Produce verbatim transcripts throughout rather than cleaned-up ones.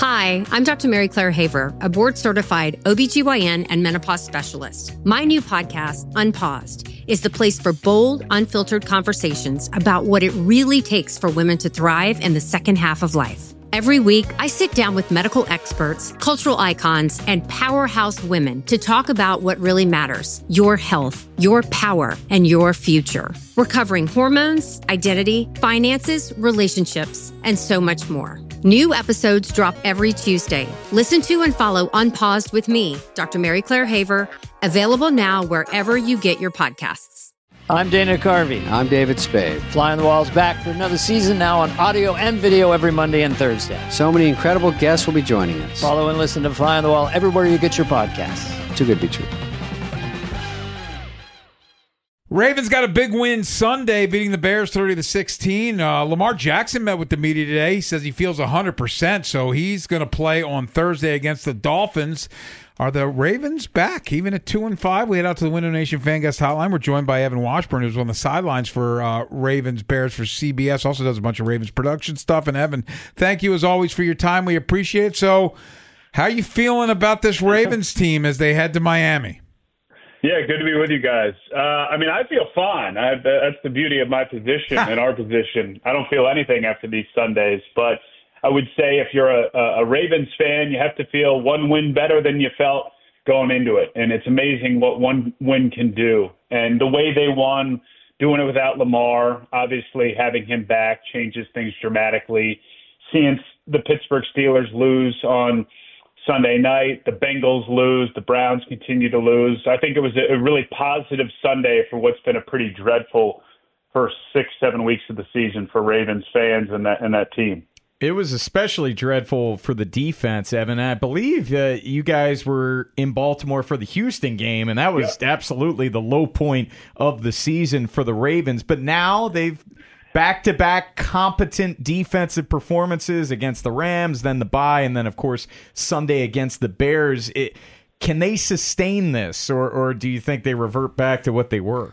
Hi, I'm Doctor Mary Claire Haver, a board-certified O B G Y N and menopause specialist. My new podcast, Unpaused, is the place for bold, unfiltered conversations about what it really takes for women to thrive in the second half of life. Every week, I sit down with medical experts, cultural icons, and powerhouse women to talk about what really matters: your health, your power, and your future. We're covering hormones, identity, finances, relationships, and so much more. New episodes drop every Tuesday. Listen to and follow Unpaused with me, Doctor Mary Claire Haver, available now wherever you get your podcasts. I'm Dana Carvey. I'm David Spade. Fly on the Wall's back for another season, now on audio and video every Monday and Thursday. So many incredible guests will be joining us. Follow and listen to Fly on the Wall everywhere you get your podcasts. Too good to be true. Ravens got a big win Sunday, beating the Bears thirty to sixteen. Uh, Lamar Jackson met with the media today. He says he feels one hundred percent, so he's going to play on Thursday against the Dolphins. Are the Ravens back, even at two and five? We head out to the Window Nation Fan Guest Hotline. We're joined by Evan Washburn, who's on the sidelines for uh, Ravens Bears for C B S. Also does a bunch of Ravens production stuff. And Evan, thank you as always for your time. We appreciate it. So, how are you feeling about this Ravens team as they head to Miami? Yeah, good to be with you guys. Uh, I mean, I feel fine. I, that's the beauty of my position and our position. I don't feel anything after these Sundays, but I would say if you're a, a Ravens fan, you have to feel one win better than you felt going into it. And it's amazing what one win can do. And the way they won, doing it without Lamar, obviously having him back changes things dramatically. Seeing the Pittsburgh Steelers lose on Sunday night, the Bengals lose, the Browns continue to lose. I think it was a really positive Sunday for what's been a pretty dreadful first six, seven weeks of the season for Ravens fans and that and that team. It was especially dreadful for the defense, Evan. I believe uh, you guys were in Baltimore for the Houston game, and that was yeah. absolutely the low point of the season for the Ravens. But now they've back-to-back competent defensive performances against the Rams, then the bye, and then, of course, Sunday against the Bears. It, can they sustain this, or, or do you think they revert back to what they were?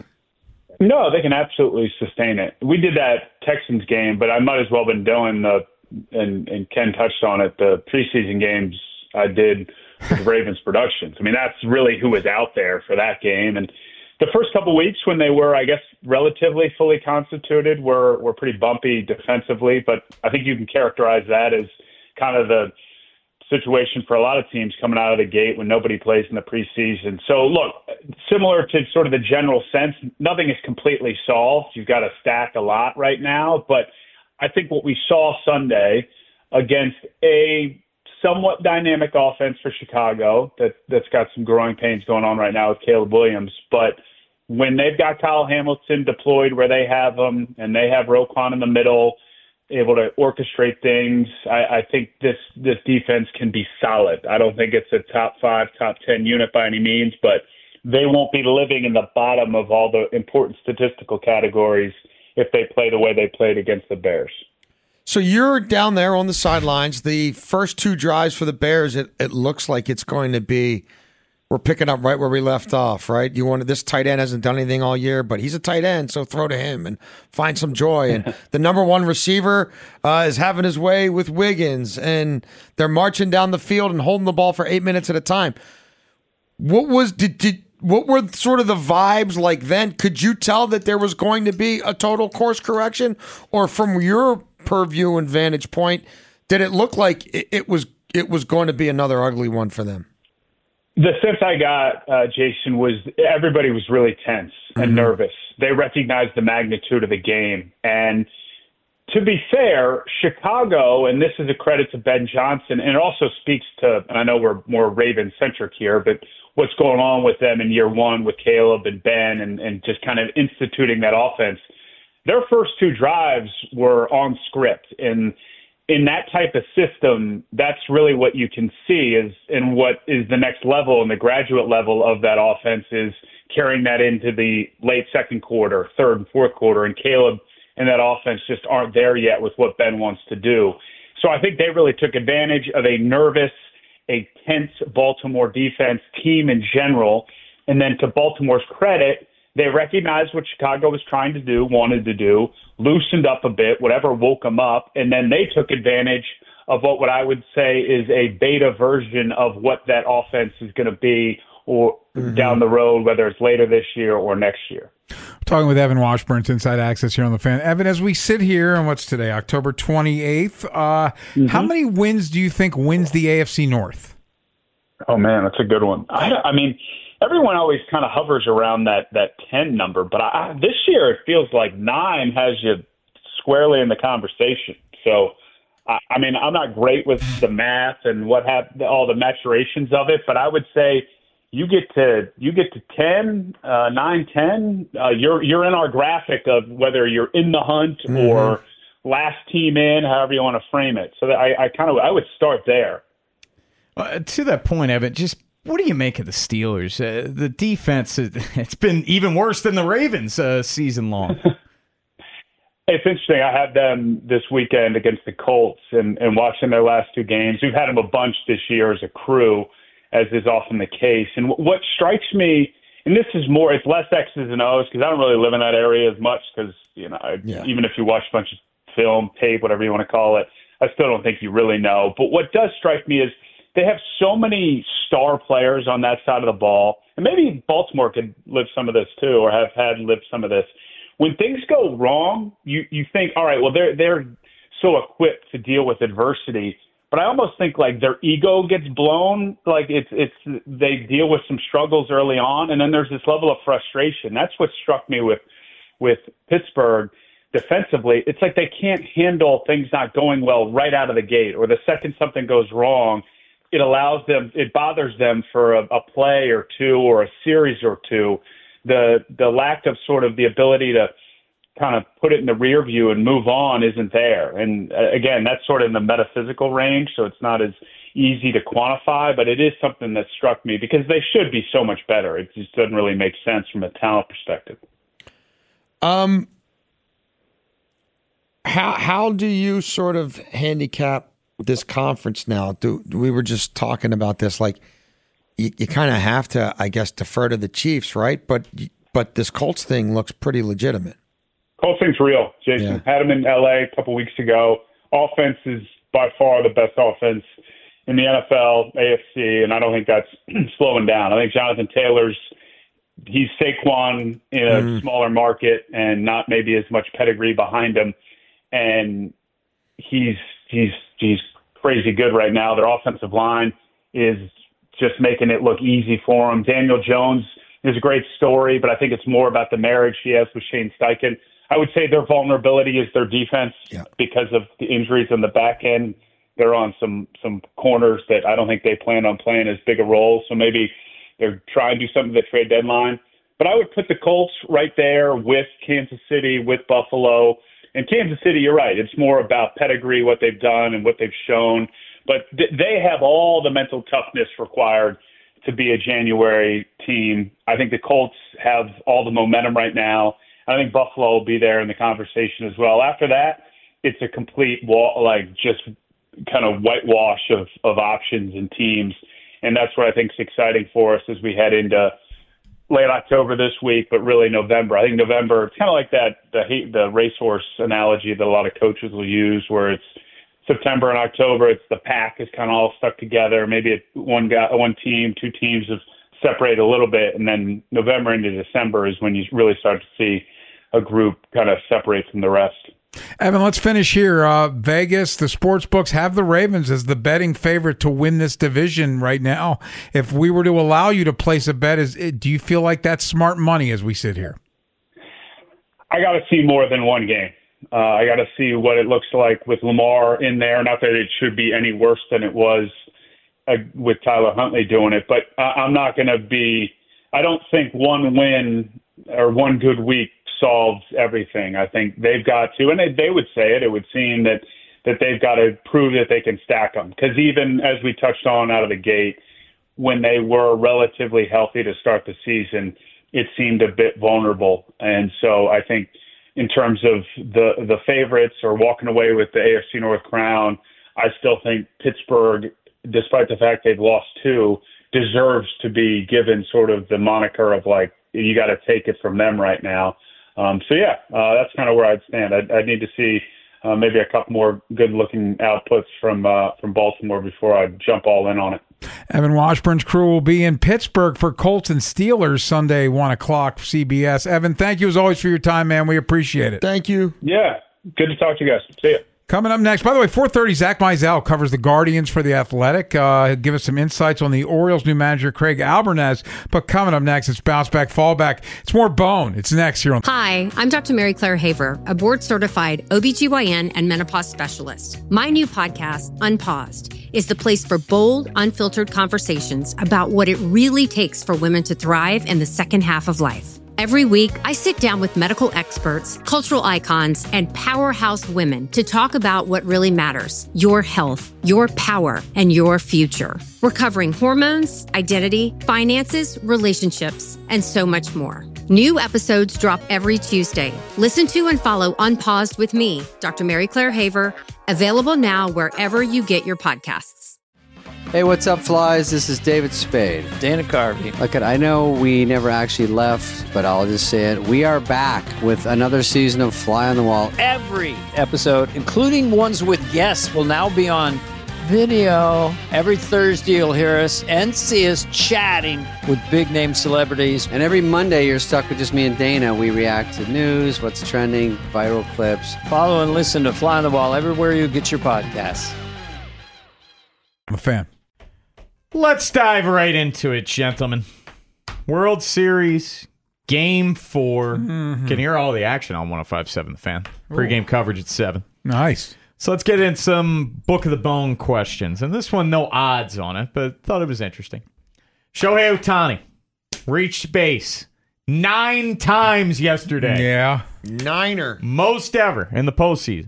No, they can absolutely sustain it. We did that Texans game, but I might as well have been doing the And, and Ken touched on it, the preseason games I did with Ravens Productions. I mean, that's really who was out there for that game. And the first couple of weeks when they were, I guess, relatively fully constituted were, were pretty bumpy defensively. But I think you can characterize that as kind of the situation for a lot of teams coming out of the gate when nobody plays in the preseason. So, look, similar to sort of the general sense, nothing is completely solved. You've got to stack a lot right now. But I think what we saw Sunday against a somewhat dynamic offense for Chicago that, that's got some growing pains going on right now with Caleb Williams. But when they've got Kyle Hamilton deployed where they have him and they have Roquan in the middle, able to orchestrate things, I, I think this, this defense can be solid. I don't think it's a top five, top ten unit by any means, but they won't be living in the bottom of all the important statistical categories if they play the way they played against the Bears. So you're down there on the sidelines. The first two drives for the Bears, it, it looks like it's going to be, we're picking up right where we left off, right? You wanted, this tight end hasn't done anything all year, but he's a tight end, so throw to him and find some joy. And the number one receiver uh, is having his way with Wiggins, and they're marching down the field and holding the ball for eight minutes at a time. What was, did, did, What were sort of the vibes like then? Could you tell that there was going to be a total course correction? Or from your purview and vantage point, did it look like it, it was it was going to be another ugly one for them? The sense I got, uh, Jason, was everybody was really tense and mm-hmm. nervous. They recognized the magnitude of the game. And to be fair, Chicago, and this is a credit to Ben Johnson, and it also speaks to, and I know we're more Raven-centric here, but what's going on with them in year one with Caleb and Ben and, and just kind of instituting that offense. Their first two drives were on script. And in that type of system, that's really what you can see is, and what is the next level and the graduate level of that offense is carrying that into the late second quarter, third and fourth quarter. And Caleb and that offense just aren't there yet with what Ben wants to do. So I think they really took advantage of a nervous, a tense Baltimore defense team in general. And then to Baltimore's credit, they recognized what Chicago was trying to do, wanted to do, loosened up a bit, whatever woke them up. And then they took advantage of what, what I would say is a beta version of what that offense is going to be or mm-hmm. down the road, whether it's later this year or next year. Talking with Evan Washburn, Inside Access here on The Fan. Evan, as we sit here on what's today, October twenty-eighth, uh, mm-hmm. how many wins do you think wins the A F C North? Oh, man, that's a good one. I, I mean, everyone always kind of hovers around that, that ten number, but I, this year it feels like nine has you squarely in the conversation. So, I, I mean, I'm not great with the math and what have all the maturations of it, but I would say you get to you get to ten, uh, nine, ten. Uh, you're you're in our graphic of whether you're in the hunt mm-hmm. or last team in, however you want to frame it. So that I, I kind of I would start there. Uh, to that point, Evan, just what do you make of the Steelers? Uh, the defense, it's been even worse than the Ravens uh, season long. It's interesting. I had them this weekend against the Colts and, and watching their last two games. We've had them a bunch this year as a crew, as is often the case. And what strikes me, and this is more, it's less X's and O's because I don't really live in that area as much because, you know, yeah. even if you watch a bunch of film, tape, whatever you want to call it, I still don't think you really know. But what does strike me is they have so many star players on that side of the ball, and maybe Baltimore could live some of this too, or have had lived some of this. When things go wrong, you, you think, all right, well, they're they're so equipped to deal with adversity. But I almost think like their ego gets blown. Like it's it's they deal with some struggles early on, and then there's this level of frustration. That's what struck me with with Pittsburgh defensively. It's like they can't handle things not going well right out of the gate, or the second something goes wrong, it allows them, it bothers them for a, a play or two or a series or two. The the lack of sort of the ability to kind of put it in the rear view and move on isn't there. And uh, again, that's sort of in the metaphysical range, so it's not as easy to quantify, but it is something that struck me because they should be so much better. It just doesn't really make sense from a talent perspective. Um, how how do you sort of handicap this conference now? Do we were just talking about this, like you, you kind of have to, I guess, defer to the Chiefs, right? But but this Colts thing looks pretty legitimate. Colts thing's real, Jason. Yeah. Had them in L A a couple weeks ago. Offense is by far the best offense in the N F L, A F C, and I don't think that's slowing down. I think Jonathan Taylor's he's Saquon in a mm. smaller market and not maybe as much pedigree behind him, and he's he's he's crazy good right now. Their offensive line is just making it look easy for him. Daniel Jones is a great story, but I think it's more about the marriage he has with Shane Steichen. I would say their vulnerability is their defense yeah. because of the injuries on the back end. They're on some some corners that I don't think they plan on playing as big a role. So maybe they're trying to do something at the trade deadline. But I would put the Colts right there with Kansas City, with Buffalo. And Kansas City, you're right. It's more about pedigree, what they've done and what they've shown. But th- they have all the mental toughness required to be a January team. I think the Colts have all the momentum right now. I think Buffalo will be there in the conversation as well. After that, it's a complete wall, like just kind of whitewash of, of options and teams. And that's what I think is exciting for us as we head into late October this week, but really November. I think November, it's kind of like that, the, the racehorse analogy that a lot of coaches will use where it's September and October, it's the pack is kind of all stuck together. Maybe it, one guy, one team, two teams have separated a little bit, and then November into December is when you really start to see a group kind of separate from the rest. Evan, let's finish here. Uh, Vegas, the sports books have the Ravens as the betting favorite to win this division right now. If we were to allow you to place a bet, is do you feel like that's smart money as we sit here? I got to see more than one game. Uh, I got to see what it looks like with Lamar in there. Not that it should be any worse than it was uh, with Tyler Huntley doing it, but uh, I'm not going to be – I don't think one win or one good week solves everything. I think they've got to, and they, they would say it, it would seem that, that they've got to prove that they can stack them. Because even as we touched on out of the gate, when they were relatively healthy to start the season, it seemed a bit vulnerable. And so I think in terms of the, the favorites or walking away with the A F C North crown, I still think Pittsburgh, despite the fact they've lost two, deserves to be given sort of the moniker of like, you got to take it from them right now. Um, so, yeah, uh, that's kind of where I'd stand. I'd, I'd need to see uh, maybe a couple more good-looking outputs from uh, from Baltimore before I jump all in on it. Evan Washburn's crew will be in Pittsburgh for Colts and Steelers Sunday, one o'clock, C B S. Evan, thank you as always for your time, man. We appreciate it. Thank you. Yeah, good to talk to you guys. See ya. Coming up next, by the way, four thirty, Zach Mizell covers the Guardians for The Athletic. Uh, he'll give us some insights on the Orioles' new manager, Craig Albernez. But coming up next, it's Bounce Back, Fall Back. It's more bone. It's next here on... Hi, I'm Doctor Mary Claire Haver, a board-certified O B G Y N and menopause specialist. My new podcast, Unpaused, is the place for bold, unfiltered conversations about what it really takes for women to thrive in the second half of life. Every week, I sit down with medical experts, cultural icons, and powerhouse women to talk about what really matters: your health, your power, and your future. We're covering hormones, identity, finances, relationships, and so much more. New episodes drop every Tuesday. Listen to and follow Unpaused with me, Doctor Mary Claire Haver, available now wherever you get your podcasts. Hey, what's up, flies? This is David Spade. Dana Carvey. Look, I know we never actually left, but I'll just say it. We are back with another season of Fly on the Wall. Every episode, including ones with guests, will now be on video. Every Thursday, you'll hear us and see us chatting with big-name celebrities. And every Monday, you're stuck with just me and Dana. We react to news, what's trending, viral clips. Follow and listen to Fly on the Wall everywhere you get your podcasts. I'm a fan. Let's dive right into it, gentlemen. World Series, Game four. Mm-hmm. Can hear all the action on one oh five point seven The Fan. Pre-game coverage at seven. Nice. So let's get in some Book of the Bone questions. And this one, no odds on it, but thought it was interesting. Shohei Ohtani reached base nine times yesterday. Yeah. Niner. Most ever in the postseason.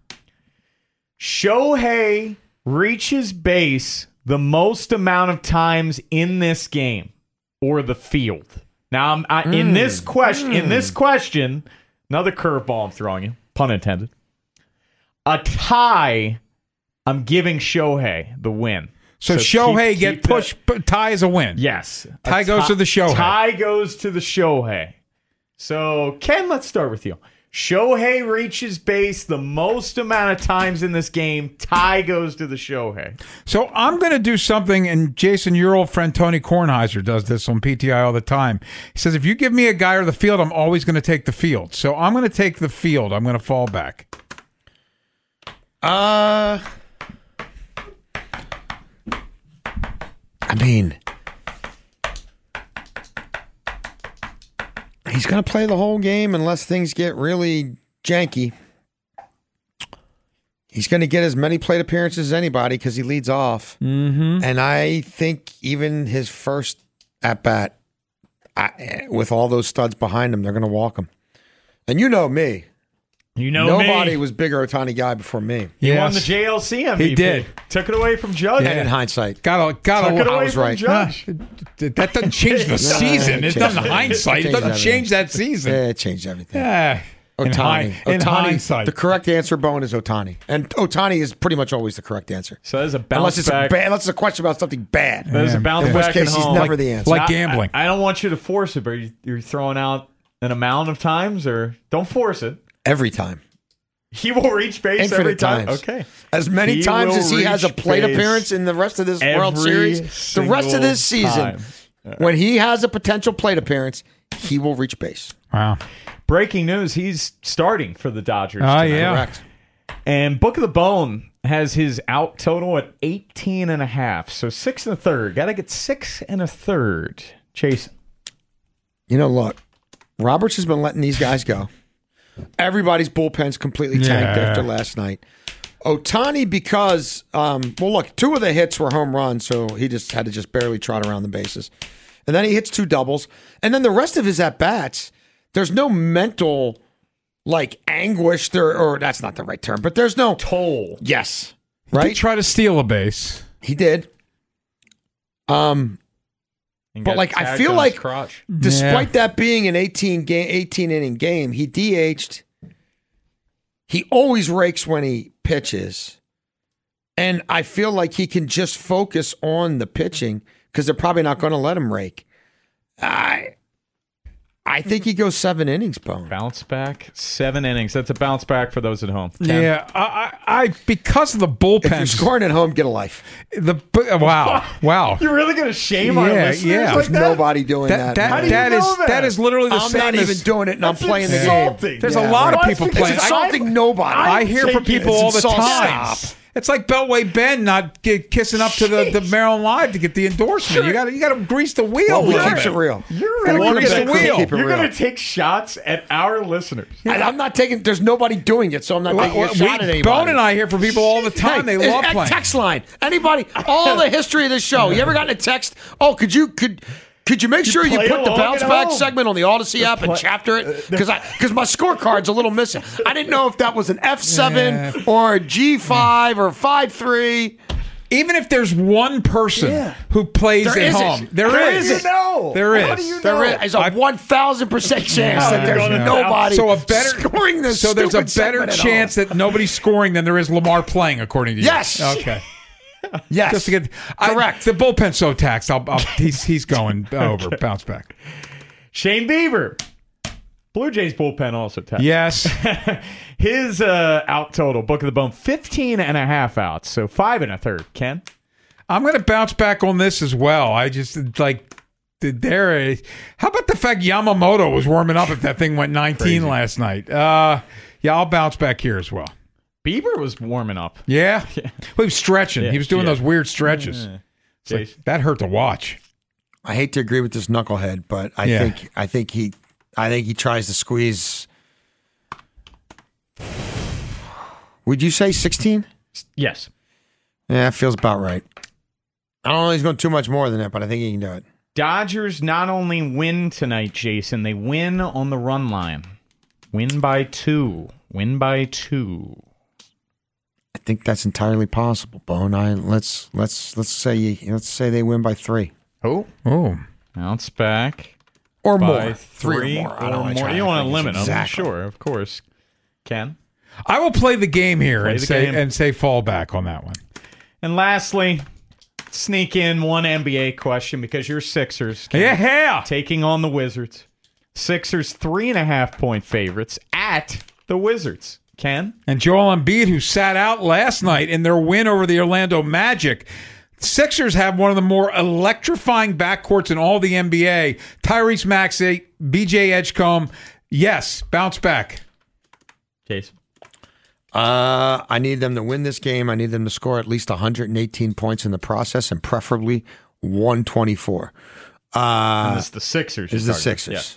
Shohei reaches base the most amount of times in this game or the field. Now, I'm, I, mm. in this question, mm. in this question, another curveball I'm throwing you, pun intended. A tie, I'm giving Shohei the win. So, so Shohei keep, get keep pushed, that. Tie is a win. Yes. Tie a goes tie, to the Shohei. Tie goes to the Shohei. So, Ken, let's start with you. Shohei reaches base the most amount of times in this game. Tie goes to the Shohei. So I'm going to do something, and Jason, your old friend Tony Kornheiser does this on P T I all the time. He says, if you give me a guy or the field, I'm always going to take the field. So I'm going to take the field. I'm going to fall back. Uh, I mean, he's going to play the whole game unless things get really janky. He's going to get as many plate appearances as anybody because he leads off. Mm-hmm. And I think even his first at-bat, I, with all those studs behind him, they're going to walk him. And you know me. You know Nobody me. was bigger Ohtani guy before me. He yes. won the J L C M V P. He did. Took it away from Judge. And in hindsight. Got to, got Took it to. away I was from right. Judge. That doesn't change the season. It doesn't hindsight. It doesn't change that season. Yeah, it changed everything. Yeah. Ohtani. In, hi- in Ohtani. hindsight. The correct answer, Bone, is Ohtani. And Ohtani is pretty much always the correct answer. So there's a bounce unless it's back. A bad, unless it's a question about something bad. There's a bounce In back which case, at he's home. never like, the answer. Like gambling. I, I don't want you to force it, but you're, you're throwing out an amount of times, or don't force it. Every time. He will reach base Infinite every time. times. Okay. As many He times will as he has a reach plate base appearance in the rest of this World every Series, the rest of this season, time. when he has a potential plate appearance, he will reach base. Wow. Breaking news, he's starting for the Dodgers. Oh, tonight. yeah. Correct. And Book of the Bone has his out total at eighteen and a half. So six and a third. Got to get six and a third. Chase. You know, look, Roberts has been letting these guys go. Everybody's bullpen's completely tanked Yeah. after last night. Ohtani, because, um, well, look, two of the hits were home runs, so he just had to just barely trot around the bases. And then he hits two doubles. And then the rest of his at-bats, there's no mental, like, anguish there, or that's not the right term, but there's no... Toll. Yes. He Right? did try to steal a base. He did. Um... And But, got like, I tagged feel on his like- crotch. Despite Yeah. that being an eighteen game, eighteen inning game, he D H'd. He always rakes when he pitches, and I feel like he can just focus on the pitching because they're probably not going to let him rake. I, I think he goes seven innings, Bone. Bounce back, seven innings. That's a bounce back for those at home. Ken? Yeah, I, I, I because of the If bullpen. you're scoring at home, get a life. The wow, wow. You're really going to shame our Yeah, listeners yeah. like There's that? nobody doing That that. that, How do you that know is that? that is literally the I'm same not as, even doing it, and I'm That's playing the insulting. game. There's Yeah, a lot right. of people It's playing. It's I, insulting nobody. I hear from taking- people all the it's insulting. time. Stop. It's like Beltway Ben not get, kissing up to the, the Maryland Live to get the endorsement. You got to you got to grease the wheel. Well, we with keeps it real. You're Gotta really keep gonna it real. Keep it You're real. going to take shots at our listeners. And I'm not taking. There's nobody doing it, so I'm not taking a We- shot at anybody. Bone and I hear from people all the time. Hey, they love uh, playing. Text line. Anybody? All the history of this show. You ever gotten a text? Oh, could you could could you make sure you play put the along bounce at back home. segment on the Odyssey app and play- chapter it? Because I because my scorecard's a little missing. I didn't know if that was an F seven Yeah. or a G five or five three. Even if there's one person who plays There at isn't. home, there There is. isn't. No. There How is. do you There know? is a one thousand percent chance How that are you there's gonna nobody So a better scoring this. So there's a stupid better segment at chance home. that nobody's scoring than there is Lamar playing, according to you. Yes. Okay. Yes. Just to get I- Correct. the bullpen's so taxed. I'll, I'll, he's he's going over. Bounce back. Shane Bieber. Blue Jays bullpen also tapped. Yes. His uh, out total, book of the bone, fifteen and a half outs. So five and a third. Ken? I'm going to bounce back on this as well. I just like did there. A, how about the fact Yamamoto was warming up if that thing went nineteen Crazy. last night? Uh, yeah, I'll bounce back here as well. Bieber was warming up. Yeah, well, he was stretching. Yeah, He was doing yeah. those weird stretches. It's like, Jason? that hurt to watch. I hate to agree with this knucklehead, but I Yeah. think I think he I think he tries to squeeze. Would you say sixteen? Yes. Yeah, that feels about right. I don't know if he's going too much more than that, but I think he can do it. Dodgers not only win tonight, Jason, they win on the run line. Win by two. Win by two. I think that's entirely possible, Bone. I let's let's let's say let's say they win by three Oh. Oh, Bounce back. or By more, three, three or more. I or don't wanna more. try You to want to think limit them. exactly. Sure, of course. Ken? I will play the game here Play and the say game. and say fall back on that one. And lastly, sneak in one N B A question because you're Sixers. Ken. Yeah, Taking on the Wizards. Sixers three and a half point favorites at the Wizards. Ken? and Joel Embiid, who sat out last night in their win over the Orlando Magic. Sixers have one of the more electrifying backcourts in all the N B A. Tyrese Maxey, B J Edgecombe. Yes, bounce back. Jason? Uh, I need them to win this game. I need them to score at least one hundred eighteen points in the process, and preferably one twenty-four. Uh, And this is the Sixers. is you're the targeting. Sixers.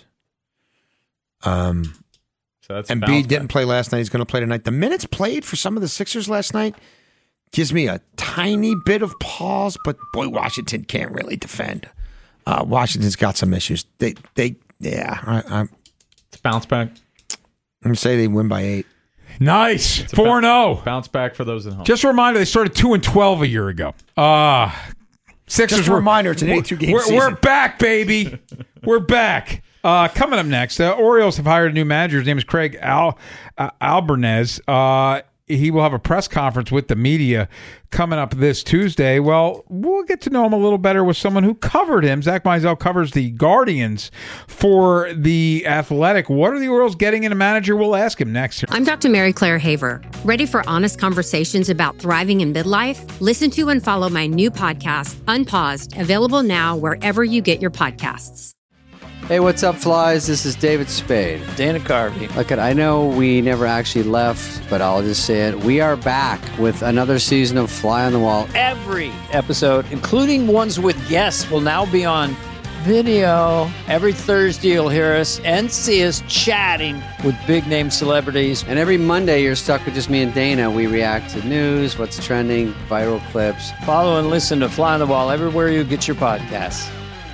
Um, Yeah. So that's a and bounce B back. didn't play last night. He's going to play tonight. The minutes played for some of the Sixers last night gives me a tiny bit of pause, but boy, Washington can't really defend. Uh, Washington's got some issues. They, they, yeah. I, I'm, It's bounce back. I'm gonna say they win by eight. Nice. a four and oh. Bounce back for those at home. Just a reminder, they started two and twelve a year ago. Uh Sixers Just a were- reminder, it's an eighty-two game we're, season. We're back, baby. We're back. Uh, coming up next, uh, Orioles have hired a new manager. His name is Craig Al uh, Albernez. Uh, he will have a press conference with the media coming up this Tuesday. Well, we'll get to know him a little better with someone who covered him. Zach Meisel covers the Guardians for The Athletic. What are the Orioles getting in a manager? We'll ask him next. I'm Doctor Mary Claire Haver. Ready for honest conversations about thriving in midlife? Listen to and follow my new podcast, Unpaused, available now wherever you get your podcasts. Hey, what's up, flies? This is David Spade. Dana Carvey. Look, I know we never actually left, but I'll just say it. We are back with another season of Fly on the Wall. Every episode, including ones with guests, will now be on video. Every Thursday, you'll hear us and see us chatting with big-name celebrities. And every Monday, you're stuck with just me and Dana. We react to news, what's trending, viral clips. Follow and listen to Fly on the Wall everywhere you get your podcasts.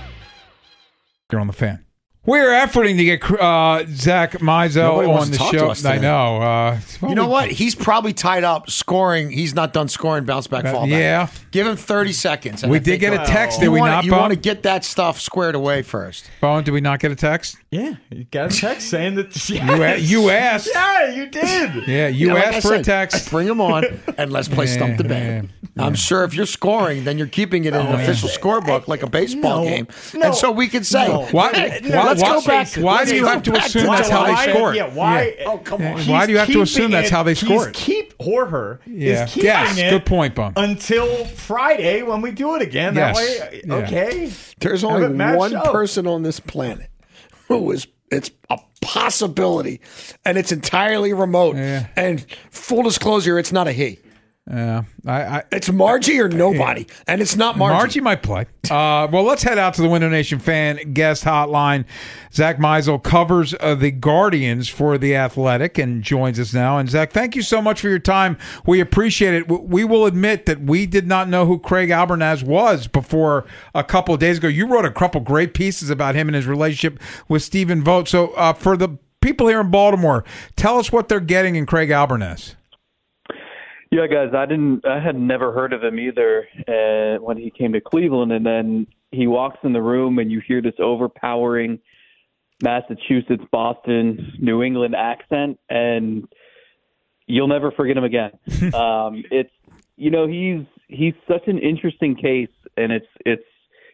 You're on the Fan. We're efforting to get uh, Zach Meisel Nobody wants on to the talk to show. us I today. know. Uh, You know what? He's probably tied up scoring. He's not done scoring bounce back, Uh, fall back. yeah. Give him thirty seconds. and We I did think get a he'll- text, You did we wanna- not, You Bone? want to get that stuff squared away first. Bone, did we not get a text? Yeah, you got a text saying that. You, a- you asked. Yeah, you did. Yeah, you Yeah, like asked I for said, a text. Bring him on and let's play Stump the Band. I'm sure if you're scoring, then you're keeping it in an official scorebook like a baseball No, game. no, and so we can say, no. Why- hey, why- let's why, go back. Why let's do you go have to back assume to that's how they July. scored? Yeah, why? Oh, come on. Yeah. Why do you have to assume that's how they score scored? Keep Horher Yeah. is keeping Yes, it good point, Bum. until Friday when we do it again. Yes. That way, Yeah. okay. There's Have only it match one up. person on this planet who is, it's a possibility, and it's entirely remote. Yeah. And full disclosure, it's not a he. Yeah, I, I, It's Margie or nobody, and it's not Margie. Margie might play. Uh, well, let's head out to the Window Nation fan guest hotline. Zach Meisel covers uh, the Guardians for The Athletic and joins us now. And Zach, thank you so much for your time. We appreciate it. W- We will admit that we did not know who Craig Albernaz was before a couple of days ago. You wrote a couple great pieces about him and his relationship with Stephen Vogt. So uh, for the people here in Baltimore, tell us what they're getting in Craig Albernaz. Yeah, guys, I didn't. I had never heard of him either uh, when he came to Cleveland, and then he walks in the room, and you hear this overpowering Massachusetts, Boston, New England accent, and you'll never forget him again. um, it's you know he's he's such an interesting case, and it's it's.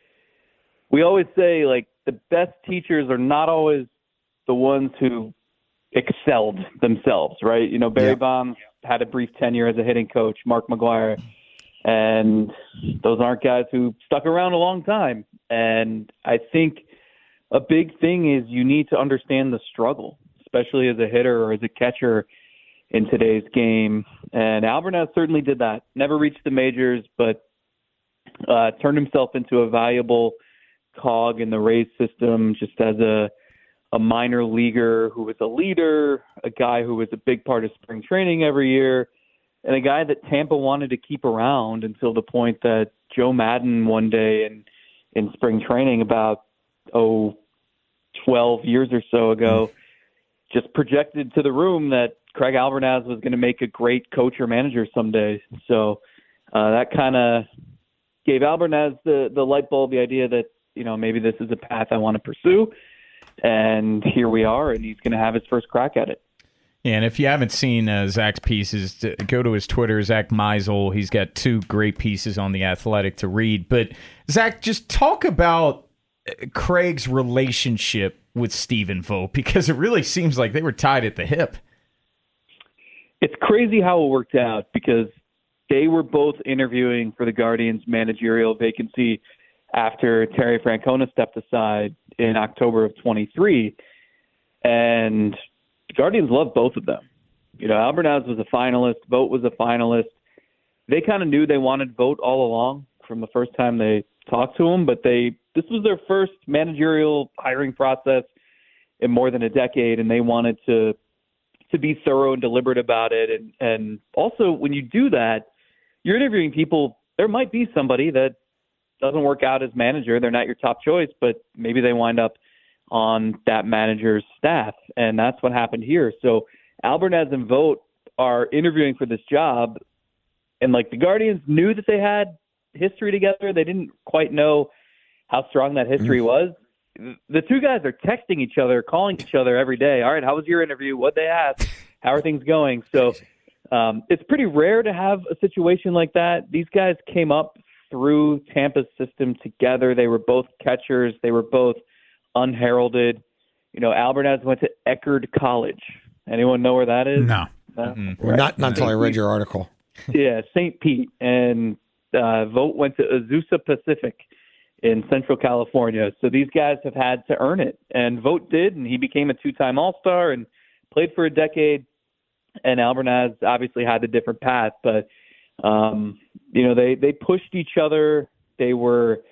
We always say like the best teachers are not always the ones who excelled themselves, right? You know, Barry Yeah. Bonds had a brief tenure as a hitting coach, Mark McGwire, and those aren't guys who stuck around a long time. And I think a big thing is you need to understand the struggle, especially as a hitter or as a catcher in today's game. And Albernaz certainly did that. Never reached the majors, but uh, turned himself into a valuable cog in the Rays system just as a a minor leaguer who was a leader, a guy who was a big part of spring training every year, and a guy that Tampa wanted to keep around until the point that Joe Madden one day in, in spring training about, oh, twelve years or so ago, just projected to the room that Craig Albernaz was going to make a great coach or manager someday. So uh, that kind of gave Albernaz the, the light bulb, the idea that, you know, maybe this is a path I want to pursue. And here we are, and he's going to have his first crack at it. And if you haven't seen uh, Zach's pieces, to go to his Twitter, Zach Meisel. He's got two great pieces on The Athletic to read. But, Zach, just talk about Craig's relationship with Stephen Vogt, because it really seems like they were tied at the hip. It's crazy how it worked out, because they were both interviewing for the Guardians' managerial vacancy after Terry Francona stepped aside in October of twenty-three, and the Guardians loved both of them. You know, Albernaz was a finalist, Vogt was a finalist. They kind of knew they wanted Vogt all along from the first time they talked to him, but they this was their first managerial hiring process in more than a decade, and they wanted to to be thorough and deliberate about it. And and also, when you do that, you're interviewing people. There might be somebody that doesn't work out as manager. They're not your top choice, but maybe they wind up on that manager's staff. And that's what happened here. So Albernaz and Vogt are interviewing for this job. And like the Guardians knew that they had history together. They didn't quite know how strong that history was. The two guys are texting each other, calling each other every day. All right, how was your interview? What'd they ask? How are things going? So um, it's pretty rare to have a situation like that. These guys came up through Tampa's system together. They were both catchers. They were both unheralded. You know, Albernaz went to Eckerd College. Anyone know where that is? No. no? Mm-hmm. Right. Not, not until I read your article. Yeah, Saint Pete. And uh, Vogt went to Azusa Pacific in Central California. So these guys have had to earn it. And Vogt did, and he became a two-time All-Star and played for a decade. And Albernaz obviously had a different path, but Um, you know, they, they pushed each other. They were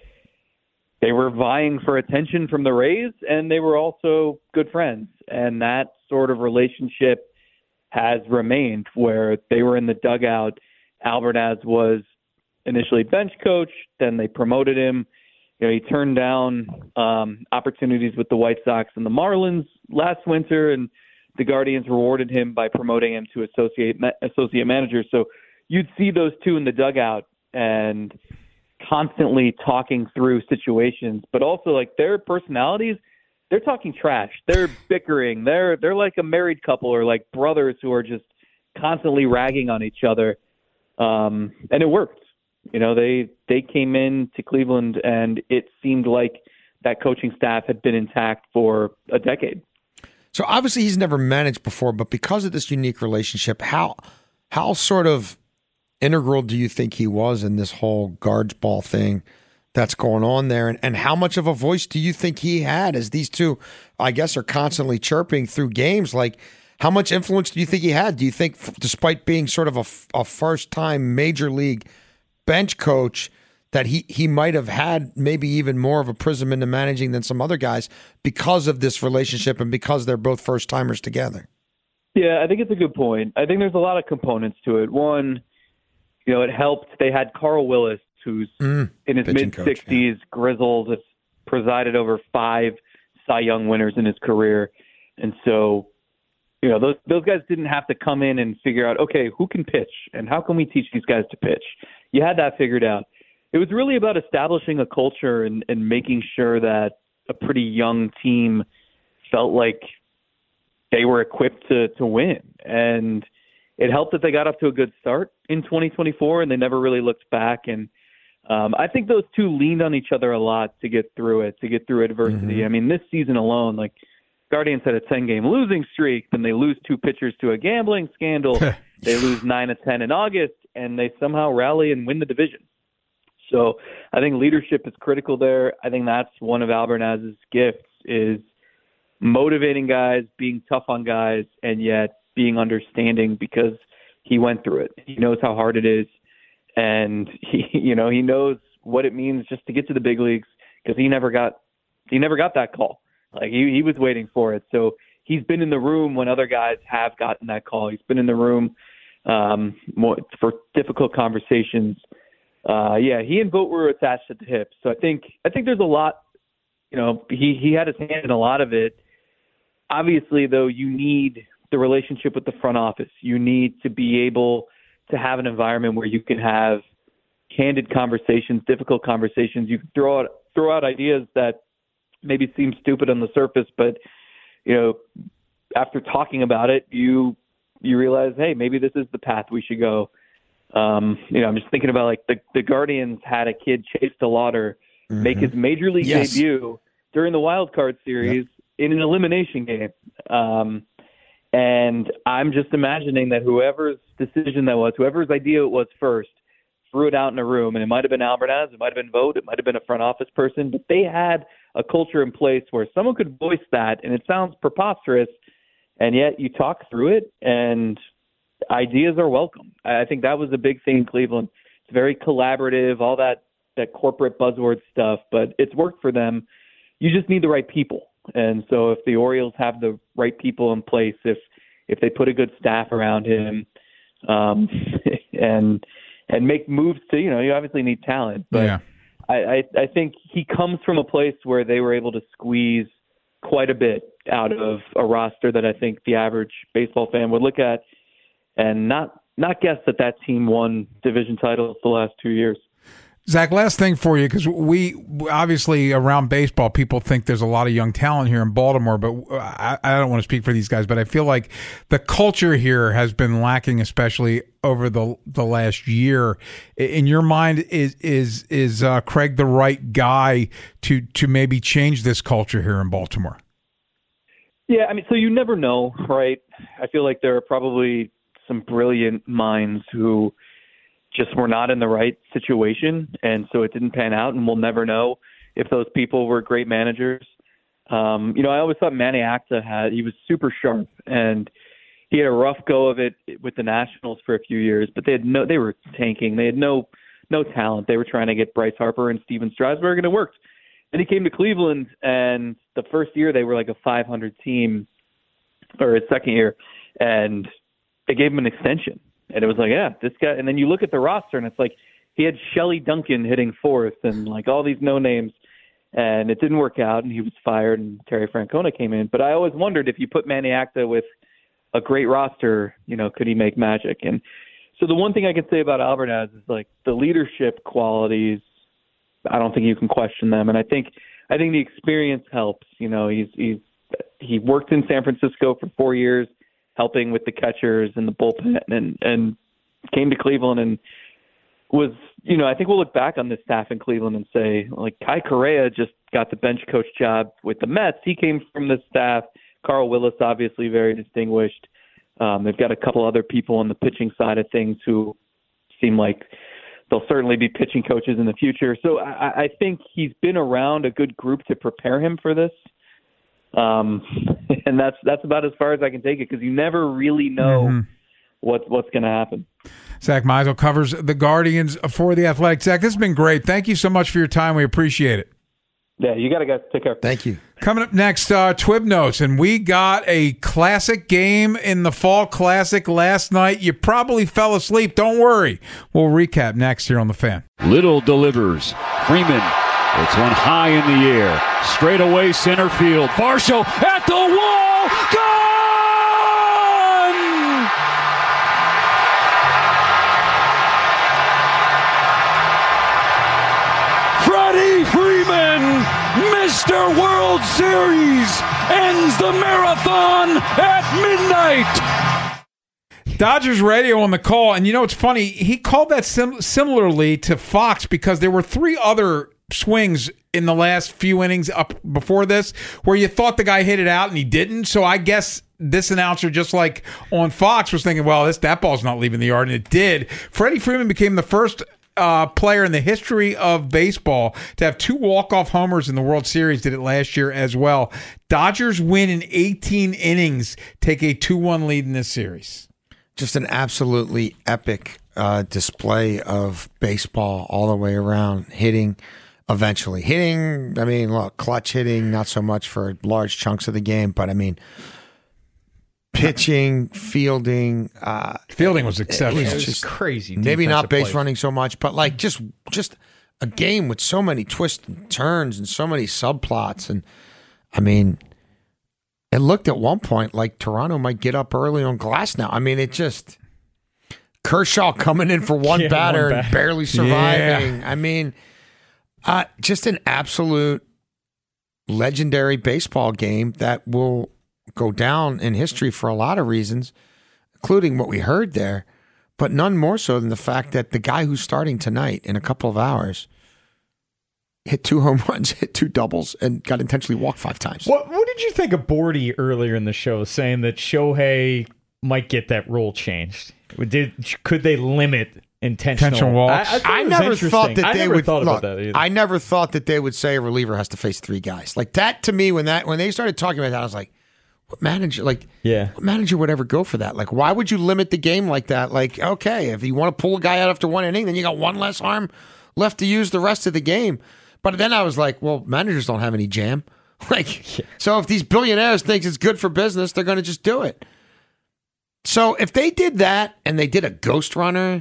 they were vying for attention from the Rays, and they were also good friends. And that sort of relationship has remained, where they were in the dugout. Albernaz was initially bench coach, then they promoted him. You know, he turned down um, opportunities with the White Sox and the Marlins last winter, and the Guardians rewarded him by promoting him to associate associate manager. So you'd see those two in the dugout and constantly talking through situations, but also like their personalities, they're talking trash. They're bickering. They're they're like a married couple or like brothers who are just constantly ragging on each other. Um, and it worked. You know, they they came in to Cleveland and it seemed like that coaching staff had been intact for a decade. So obviously he's never managed before, but because of this unique relationship, how how sort of integral do you think he was in this whole guards ball thing that's going on there? And, and how much of a voice do you think he had as these two, I guess, are constantly chirping through games? Like, how much influence do you think he had? Do you think, despite being sort of a, a first-time major league bench coach, that he, he might have had maybe even more of a prism into managing than some other guys because of this relationship and because they're both first-timers together? Yeah, I think it's a good point. I think there's a lot of components to it. One, you know, it helped. They had Carl Willis, who's mm, in his mid-sixties, yeah. grizzled, has presided over five Cy Young winners in his career. And so, you know, those those guys didn't have to come in and figure out, okay, who can pitch and how can we teach these guys to pitch? You had that figured out. It was really about establishing a culture and, and making sure that a pretty young team felt like they were equipped to, to win. And it helped that they got off to a good start in twenty twenty-four, and they never really looked back. And um, I think those two leaned on each other a lot to get through it, to get through adversity. Mm-hmm. I mean, this season alone, like, Guardians had a ten-game losing streak, then they lose two pitchers to a gambling scandal. They lose nine of ten in August, and they somehow rally and win the division. So I think leadership is critical there. I think that's one of Albernaz's gifts, is motivating guys, being tough on guys, and yet being understanding because he went through it. He knows how hard it is, and he, you know, he knows what it means just to get to the big leagues because he never got he never got that call. Like he, he was waiting for it. So he's been in the room when other guys have gotten that call. He's been in the room um, more, for difficult conversations. Uh, yeah, he and Vogt were attached at the hip. So I think I think there's a lot. You know, he he had his hand in a lot of it. Obviously, though, you need the relationship with the front office. You need to be able to have an environment where you can have candid conversations, difficult conversations. You can throw out throw out ideas that maybe seem stupid on the surface, but you know, after talking about it, you you realize, hey, maybe this is the path we should go. Um, you know, I'm just thinking about like the, the Guardians had a kid, Chase DeLauder, mm-hmm. make his major league yes. debut during the wild card series yep. in an elimination game. Um, and I'm just imagining that whoever's decision that was, whoever's idea it was first, threw it out in a room, and it might have been Albernaz, it might have been Vogt, it might have been a front office person, but they had a culture in place where someone could voice that, and it sounds preposterous, and yet you talk through it, and ideas are welcome. I think that was a big thing in Cleveland. It's very collaborative, all that, that corporate buzzword stuff, but it's worked for them. You just need the right people. And so if the Orioles have the right people in place, if if they put a good staff around him, um, and and make moves to, you know, you obviously need talent, but yeah. I, I, I think he comes from a place where they were able to squeeze quite a bit out of a roster that I think the average baseball fan would look at and not not guess that that team won division titles the last two years. Zach, last thing for you, because we obviously around baseball, people think there's a lot of young talent here in Baltimore, but I, I don't want to speak for these guys, but I feel like the culture here has been lacking, especially over the the last year. In your mind, is is is uh, Craig the right guy to to maybe change this culture here in Baltimore? Yeah, I mean, so you never know, right? I feel like there are probably some brilliant minds who just were not in the right situation, and so it didn't pan out, and we'll never know if those people were great managers. Um, you know, I always thought Manny Acta had, he was super sharp, and he had a rough go of it with the Nationals for a few years, but they had no, they were tanking. They had no, no talent. They were trying to get Bryce Harper and Steven Strasburg, and it worked. And he came to Cleveland, and the first year they were like a five hundred team, or his second year, and they gave him an extension. And it was like, yeah, this guy. And then you look at the roster, and it's like he had Shelley Duncan hitting fourth, and like all these no names, and it didn't work out, and he was fired, and Terry Francona came in. But I always wondered if you put Manny Acta with a great roster, you know, could he make magic? And so the one thing I can say about Albernaz is like the leadership qualities. I don't think you can question them, and I think I think the experience helps. You know, he's he's he worked in San Francisco for four years. Helping with the catchers and the bullpen, and, and came to Cleveland and was, you know, I think we'll look back on this staff in Cleveland and say, like, Kai Correa just got the bench coach job with the Mets. He came from the staff. Carl Willis, obviously very distinguished. Um, they've got a couple other people on the pitching side of things who seem like they'll certainly be pitching coaches in the future. So I, I think he's been around a good group to prepare him for this. Um, and that's that's about as far as I can take it, because you never really know mm-hmm. what, what's going to happen. Zach Meisel covers the Guardians for The Athletic. Zach, this has been great. Thank you so much for your time. We appreciate it. Yeah, you got to guys take care. Thank you. Coming up next, uh, Twib Notes, and we got a classic game in the Fall Classic last night. You probably fell asleep. Don't worry. We'll recap next here on The Fan. Little delivers. Freeman. It's one high in the air. Straight away center field. Varsho at the wall. Gone! Freddie Freeman, Mister World Series, ends the marathon at midnight. Dodgers radio on the call, and you know it's funny, he called that sim- similarly to Fox because there were three other swings in the last few innings up before this where you thought the guy hit it out and he didn't. So I guess this announcer, just like on Fox, was thinking, well, this that ball's not leaving the yard, and it did. Freddie Freeman became the first uh, player in the history of baseball to have two walk-off homers in the World Series. Did it last year as well. Dodgers win in eighteen innings, take a two one lead in this series. Just an absolutely epic uh, display of baseball all the way around, hitting. Eventually hitting, I mean, look, clutch hitting, not so much for large chunks of the game, but I mean, pitching, fielding. Uh, fielding was exceptional. It was just crazy. Maybe not base play. running so much, but like just just a game with so many twists and turns and so many subplots. And I mean, it looked at one point like Toronto might get up early on glass now. I mean, it just, Kershaw coming in for one yeah, batter one and batter. barely surviving. Yeah. I mean, Uh, just an absolute legendary baseball game that will go down in history for a lot of reasons, including what we heard there, but none more so than the fact that the guy who's starting tonight in a couple of hours hit two home runs, hit two doubles, and got intentionally walked five times. What, what did you think of Bordy earlier in the show saying that Shohei might get that rule changed? Did, could they limit intentional, intentional walks? I, I, I never thought that I they never would. Thought look, about that either. I never thought that they would say a reliever has to face three guys like that. To me, when that when they started talking about that, I was like, "What manager? Like, yeah, what manager would ever go for that? Like, why would you limit the game like that? Like, okay, if you want to pull a guy out after one inning, then you got one less arm left to use the rest of the game." But then I was like, "Well, managers don't have any jam. Like, yeah. So if these billionaires think it's good for business, they're going to just do it." So if they did that and they did a ghost runner.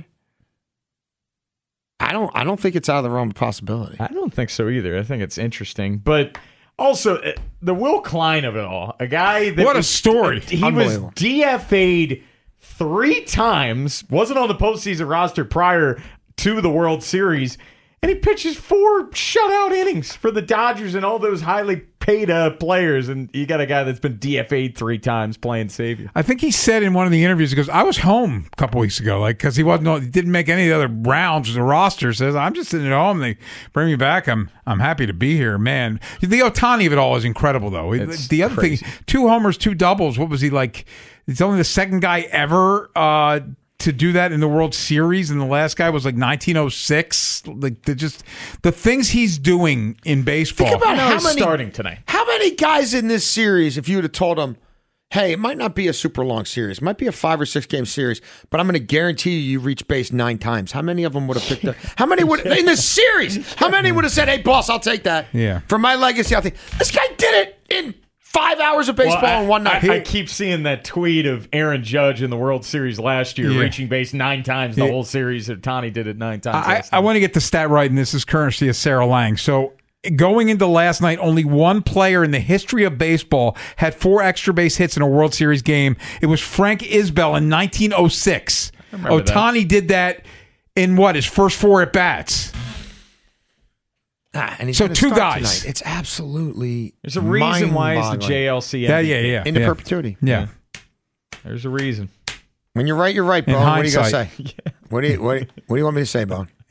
I don't. I don't think it's out of the realm of possibility. I don't think so either. I think it's interesting, but also the Will Klein of it all. A guy that what was, a story! He was D F A'd three times. Wasn't on the postseason roster prior to the World Series, and he pitches four shutout innings for the Dodgers and all those highly paid uh, players. And you got a guy that's been D F A'd three times playing savior. I think he said in one of the interviews, he goes, "I was home a couple weeks ago, like because he wasn't, he didn't make any of the other rounds. The roster says I'm just sitting at home. They bring me back. I'm, I'm happy to be here, man. The Ohtani of it all is incredible, though. It's the other crazy. thing, two homers, two doubles. What was he like? He's only the second guy ever uh, to do that in the World Series, and the last guy was like nineteen oh six. Like the just the things he's doing in baseball. Think about No, how he's many starting tonight. How many guys in this series, if you would have told them, "Hey, it might not be a super long series, it might be a five or six game series, but I'm going to guarantee you you reach base nine times." How many of them would have picked up? How many would in this series? How many would have said, "Hey, boss, I'll take that." Yeah. For my legacy, I'll take. This guy did it in five hours of baseball Well, I, in one night. I, I keep seeing that tweet of Aaron Judge in the World Series last year, Yeah. reaching base nine times the Yeah. whole series. Ohtani did it nine times. I, last I night. want to get the stat right, and this is courtesy of Sarah Lang. So going into last night, only one player in the history of baseball had four extra base hits in a World Series game. It was Frank Isbell in nineteen oh six. remember Ohtani that. did that in, what, his first four at-bats? Ah, and he's So gonna two start guys. Tonight. It's absolutely. There's a reason why it's the mind-boggling. J L C. Yeah, yeah, yeah. Into yeah. perpetuity. Yeah. There's a reason. When you're right, you're right, In Bone. What are you gonna say? hindsight. What do you what, what do you want me to say, Bone?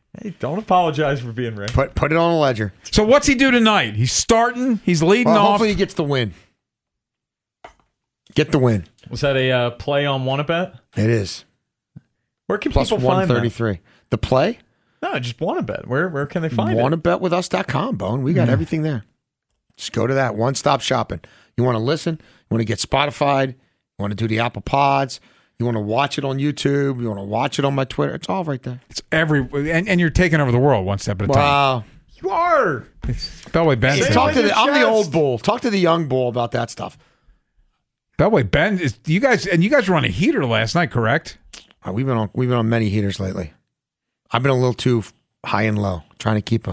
Hey, don't apologize for being right. Put put it on a ledger. So what's he do tonight? He's starting. He's leading Well, off. hopefully he gets the win. Get the win. Was that a uh, play on Wannabet? It is. Where can Plus people one find that? thirty-three. The play? No, just Wannabet. Where where can they find Want to it? bet with us dot com, Bone. We got Yeah. everything there. Just go to that. One stop shopping. You want to listen? You want to get Spotify? You want to do the Apple Pods? You want to watch it on YouTube? You want to watch it on my Twitter? It's all right there. It's every and, and you're taking over the world one step at a time. Wow. You are. Beltway Ben. Hey, said talk it. to the, I'm the old bull. Talk to the young bull about that stuff. Beltway Ben is you guys and you guys were on a heater last night, correct? Uh, we've been on we've been on many heaters lately. I've been a little too high and low, trying to keep a.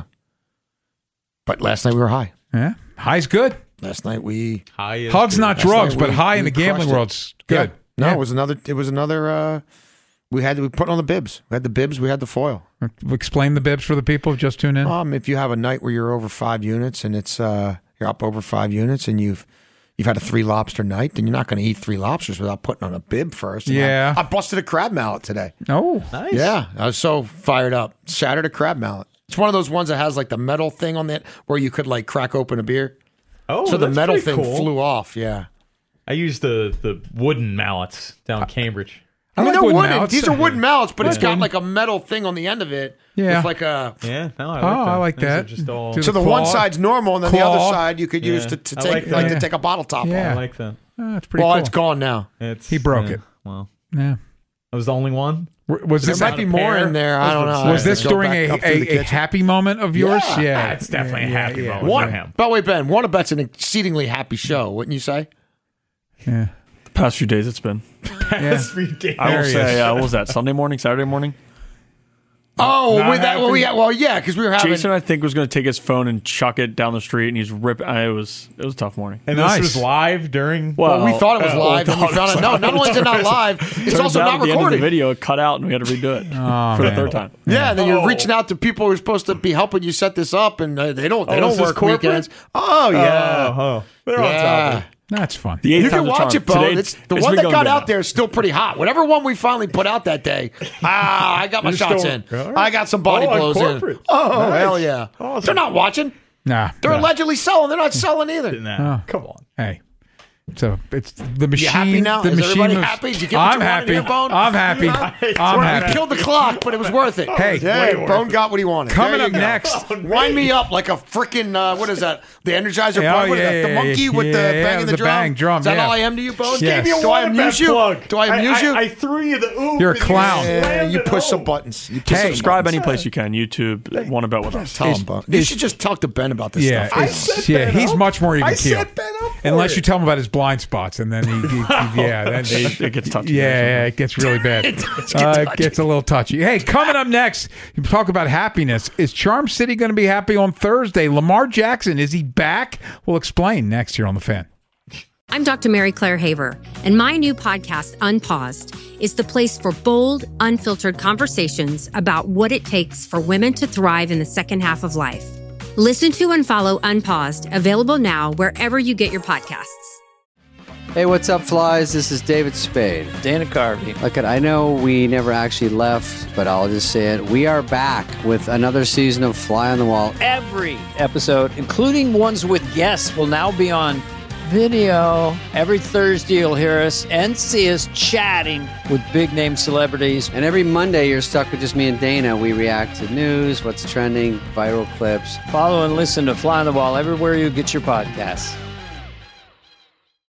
But last night we were high. Yeah, high's good. Last night we High is Hugs good. not Last drugs, night but we- high in we the gambling crushed it. world's good. Yeah. No, Yeah. it was another. It was another. Uh, we had to we put on the bibs. We had the bibs. We had the foil. Explain the bibs for the people who just tune in. Um, if you have a night where you're over five units and it's uh, you're up over five units and you've you've had a three lobster night, then you're not going to eat three lobsters without putting on a bib first. And Yeah. I, I busted a crab mallet today. Oh, Nice. Yeah, I was so fired up. Shattered a crab mallet. It's one of those ones that has like the metal thing on it where you could like crack open a beer. Oh, so the that's metal pretty thing cool. flew off. Yeah. I used the the wooden mallets down in Cambridge. I mean, like they're wooden wooden. mallets. These are wooden mallets, but it's Yeah. got like a metal thing on the end of it. Yeah. With like a. Yeah, no, I like Oh, that. I like These are that. Just all, Do So the Claw. one side's normal, and then the Claw. other side you could use Yeah. to, to I take like like, that. to take a bottle top Yeah. I off. like that. Oh, that's pretty Well, cool. it's gone now. It's, He broke yeah, it. Well, Yeah. I was the only one. W- Was There this might be more in there. I don't know. was I this have to go during back a, up through the a, a kitchen. happy moment of yours? Yeah. Yeah, It's definitely a Yeah, happy yeah, moment. One, for him. but wait, Ben, Wannabet's an exceedingly happy show, wouldn't you say? Yeah. The past few days it's been. Yeah. Three days. I There will he say, is. uh, what was that, Sunday morning, Saturday morning? Oh, Not with that, well, happy? yeah, well, yeah, because we were having. Jason, I think, was going to take his phone and chuck it down the street, and he's ripping. It was it was a tough morning. And Nice. this was live during. well, we thought it was uh, live, and we thought found it out. was No, not only is it not live, it's Turns also out not at the end of the recorded. video, it cut out, and we had to redo it Oh, for the man. third time. Yeah, and then you're Oh. reaching out to people who are supposed to be helping you set this up, and uh, they don't. They Oh, don't is this work corporate? weekends. Oh yeah, Oh, oh. They're on top of yeah. it. That's fun. The eighth You can time's a watch charm. it, Bo. Today- It's, the it's one been that going got good out now. there is still pretty hot. Whatever one we finally put out that day, ah, I got my You're shots still- in. all right. I got some body Oh, on blows in. corporate. Oh Nice. hell yeah! Awesome. They're not watching. Nah. They're nah. allegedly selling. They're not selling either. Nah, Oh. come on. Hey. So it's the machine. You happy now? The Is machine everybody moves- happy? Did you get what I'm you wanted happy. here, Bone? I'm happy. I'm We happy. killed the clock, but it was worth it. Hey, yeah, way worth Bone it. got what he wanted. Coming There up you go. next. Wind me up like a freaking uh, what is that? The Energizer Yeah, Bunny? oh, What is yeah, that? The yeah, monkey yeah, with yeah, the yeah, banging the the drum. bang drum, Is that yeah. all I am to you, Bone? Yes. Do Do I amuse you? Plug. Do I amuse I, you? I, I threw you the oop. You're a and you clown. slammed Yeah, you it push some home. buttons. You push Hey. some Subscribe buttons. any place you can. YouTube, want to bet with us. Tell him, Bone. You should just talk to Ben about this Yeah, stuff. it's- yeah, he's much more even I keel. set Ben up for Unless it. you tell him about his blind spots, and then he, he, he yeah, then It, it gets touchy. yeah, yeah, it gets really bad. It does get Uh, it touchy. gets a little touchy. Hey, coming up next, you talk about happiness. Is Charm City going to be happy on Thursday? Lamar Jackson, is he back? We'll explain next here on The Fan. I'm Doctor Mary Claire Haver, and my new podcast, Unpaused, is the place for bold, unfiltered conversations about what it takes for women to thrive in the second half of life. Listen to and follow Unpaused, available now wherever you get your podcasts. Hey, what's up, flies? This is David Spade. Dana Carvey. Look, I know we never actually left, but I'll just say it. We are back with another season of Fly on the Wall. Every episode, including ones with guests, will now be on video. Every Thursday, you'll hear us and see us chatting with big name celebrities. And every Monday, you're stuck with just me and Dana. We react to news, what's trending, viral clips. Follow and listen to Fly on the Wall everywhere you get your podcasts.